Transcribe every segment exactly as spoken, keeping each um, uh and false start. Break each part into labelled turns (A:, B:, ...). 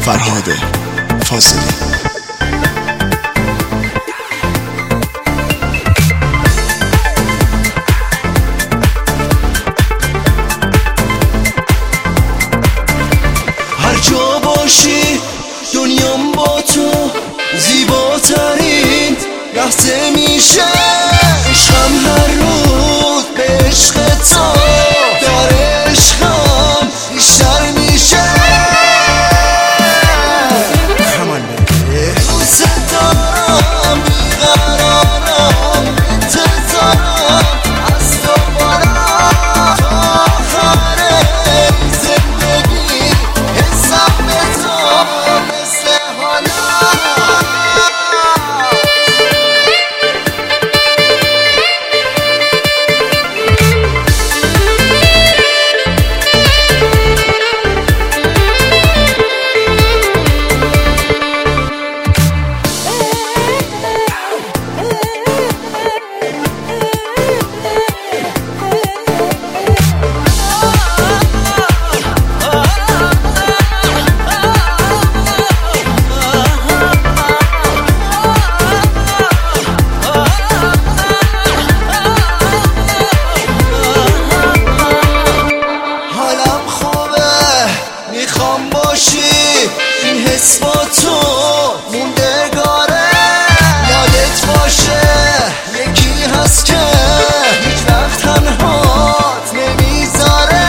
A: فرهاد فاضلی.
B: هر جا باشی دنیام با تو زیباترین لحظه میشه. عشقم هر روز به عشق تو در عشقم بیشتر میشه.
A: همان بده
B: دوست دارم بیقرارم انتظارم از تو بارم تا آخر زندگی حسم به تو مثل حالم. میخوام باشی این حس با تو موندگاره. یادت باشه یکی هست که هیچ وقت تنهات نمیذاره.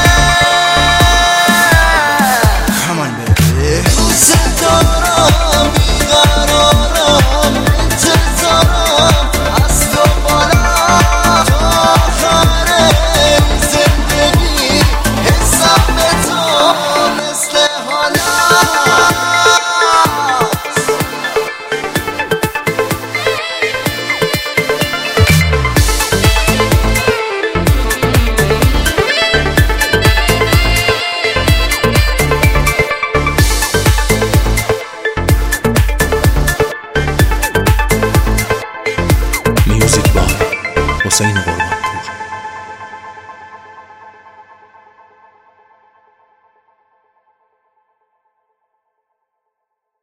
A: همان بده
B: دوست دارم بیقرارم انتظارم از تو بالم تا آخر زندگی حسم به تو مثل حالم.
A: میوزیک بای حسین قربان.